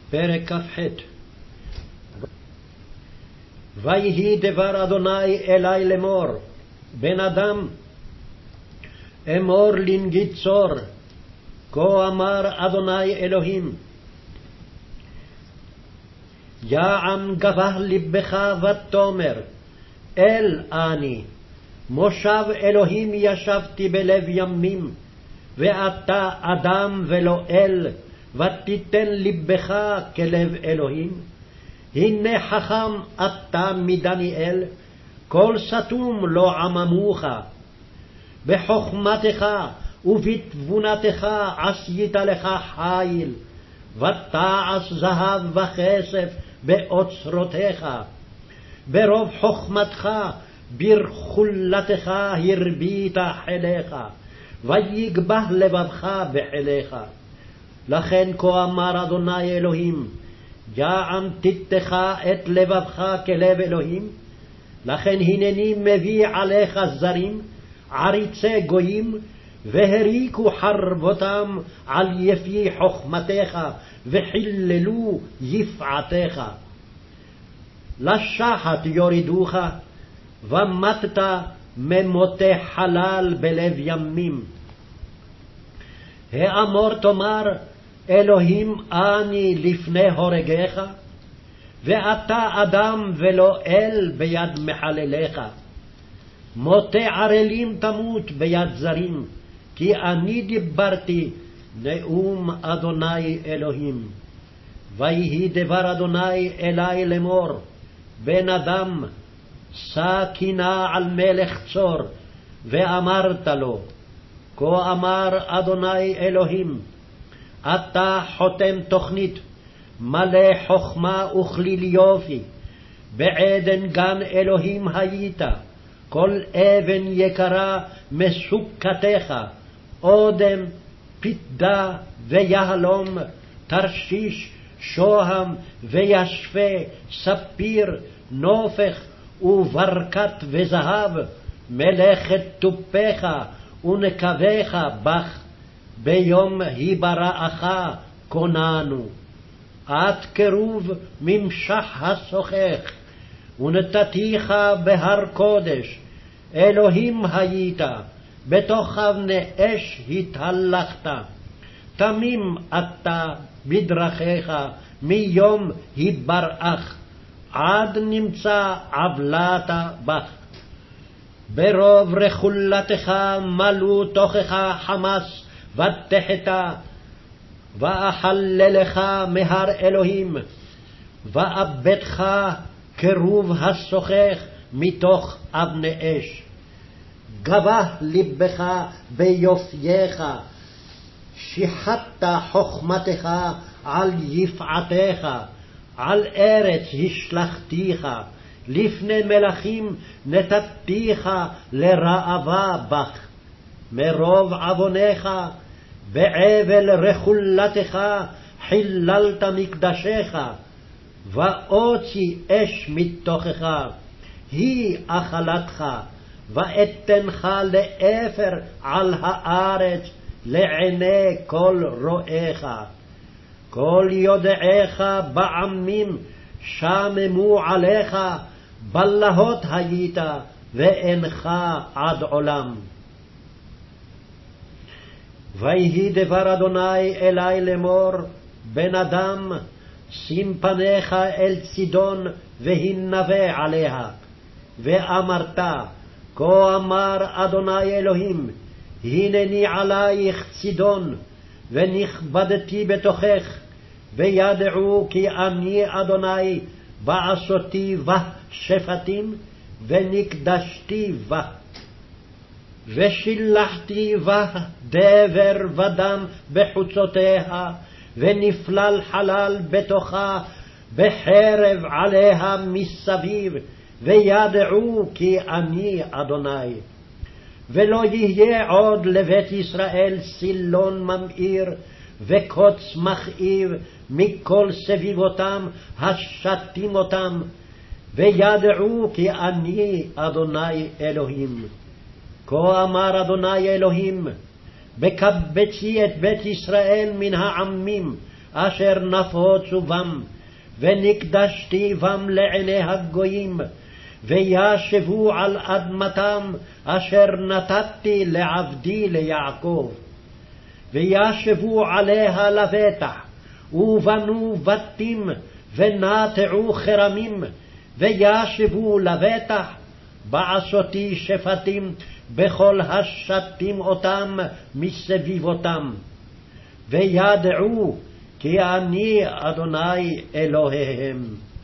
פרק כ"ח. ויהי דבר אדוני אלי לאמור, בן אדם, אמור לנגיד צור, כה אמר אדוני אלוהים, יען גבה לבך ותאמר, אל אני, מושב אלוהים ישבתי בלב ימים, ואתה אדם ולא אל, ותיתן לבך כלב אלוהים. הנה חכם אתה מדניאל, כל סתום לא עממוך. בחוכמתך ובתבונתך עשית לך חיל, ותעש זהב וכסף באוצרותיך. ברוב חוכמתך ברכולתך הרבית חיליך, ויגבה לבבך בחיליך. לכן כה אמר אדוני אלוהים, יען תיתך את לבבך כלב אלוהים. לכן הנני מביא עליך זרים, עריצי גויים, והריקו חרבותם על יפי חוכמתך, וחיללו יפעתך. לשחת יורידוך, ומתת ממותי חלל בלב ימים. האמור תאמר, אלוהים אני לפני הורגך, ואתה אדם ולא אל ביד מחלליך. מותי ערלים תמות ביד זרים, כי אני דיברתי נאום אדוני אלוהים. ויהי דבר אדוני אלי לאמור, בן אדם, שא קינה על מלך צור, ואמרת לו, כה אמר אדוני אלוהים, אתה חותם תוכנית, מלא חוכמה וכליל יופי, בעדן גן אלוהים היית, כל אבן יקרה מסוכתך, אודם, פתדה ויהלום, תרשיש, שוהם וישפה, ספיר, נופך וברקת וזהב, מלאכת תופך ונקבך בך, ביום היבראך כוננו. את קרוב ממשח השוחך, ונתתיך בהר קודש, אלוהים היית, בתוך אבני אש התהלכת. תמים אתה בדרכיך מיום היבראך, עד נמצא עוולת בך. ברוב רכולתך מלאו תוכך חמס ותחתה, ואחללך מהר אלוהים, ואבדך קרוב השוחך מתוך אבני אש. גבה לבך ביופייך, שיחת חוכמתך על יפעתך, על ארץ השלכתיך, לפני מלכים נתתיך לראווה בך. מרוב עווניך בעבל רכולתך חיללת מקדשך, ואוצי אש מתוכך, היא אכלתך, ואתנך לאפר על הארץ לעיני כל רואיך. כל יודעיך בעמים שממו עליך, בלהות היית ואינך עד עולם. ויהי דבר אדוני אלי לאמור, בן אדם, שים פניך אל צידון והנבא עליה, ואמרת, כה אמר אדוני אלוהים, הנני עלייך צידון, ונכבדתי בתוכך, וידעו כי אני אדוני בעשותי בה שפטים, ונקדשתי בה. ושילחתי בה דבר ודם בחוצותיה, ונפלל חלל בתוכה, בחרב עליה מסביב, וידעו כי אני אדוני. ולא יהיה עוד לבית ישראל סילון ממאיר, וקוץ מכאיב מכל סביבותם השתים אותם, וידעו כי אני אדוני אלוהים. כה אמר אדוני אלוהים, בקבצי את בית ישראל מן העמים אשר נפוצו בם, ונקדשתי בם לעיני הגויים, וישבו על אדמתם אשר נתתי לעבדי ליעקב. וישבו עליה לבטח, ובנו בתים, ונטעו חרמים, וישבו לבטח, בעשותי שפטים בכל השתים אותם מסביבותם. וידעו כי אני אדוני אלוהיהם.